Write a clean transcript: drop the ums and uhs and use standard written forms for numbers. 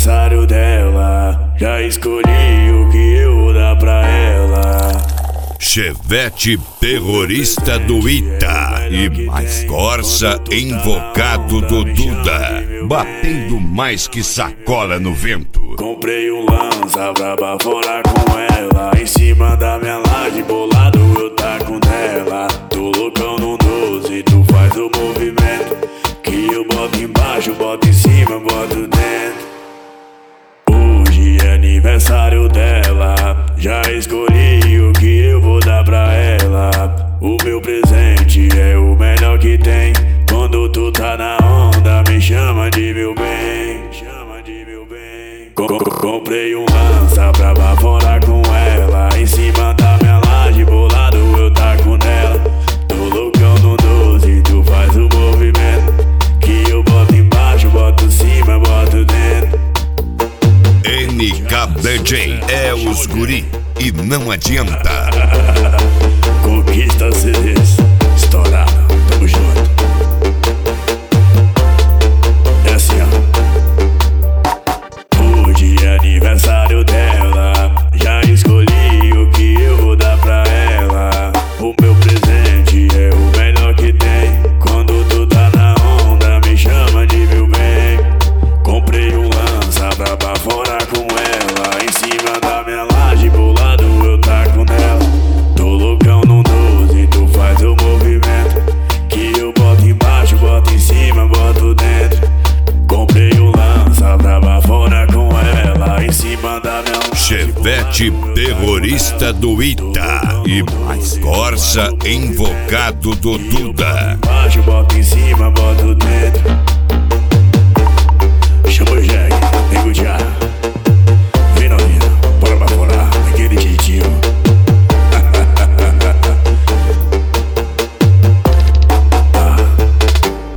aniversário dela, já escolhi o que eu vou dar pra ela. Chevette terrorista do Ita e mais Corsa invocado do Duda, batendo mais que sacola no vento. Comprei um Lança pra baforar com ela, em cima da minha laje, bolado eu taco nela. Tô loucão no 12, tu faz o movimento, que eu boto embaixo, boto em cima, boto dentro. Hoje é aniversário dela, já escolhi o que eu vou dar pra ela. O meu presente é o melhor que tem, quando tu tá na onda me chama de meu bem, chama de meu bem. Comprei um Lança pra baforar com ela, em cima da minha laje, bolado eu taco nela. Tô loucão no 12, tu faz o movimento, que eu boto embaixo, boto em cima, boto dentro. NKDJ é os guri e não adianta. Conquista CDs, estourado, tamo junto. É assim, ó. Hoje é aniversário dela, já escolhi o que eu vou dar pra ela. O meu presente é o melhor que tem, quando tu tá na onda me chama de meu bem. Comprei um Lança pra baforar com ela, em cima da minha laje, bolado eu taco nela. Tô loucão no 12, tu faz o movimento, que eu boto embaixo, boto em cima, boto dentro. Comprei um Lança pra baforar com ela, em cima da minha laje. Chevette terrorista do Ita e mais Corsa invocado do Duda. Embaixo, boto em cima, boto dentro.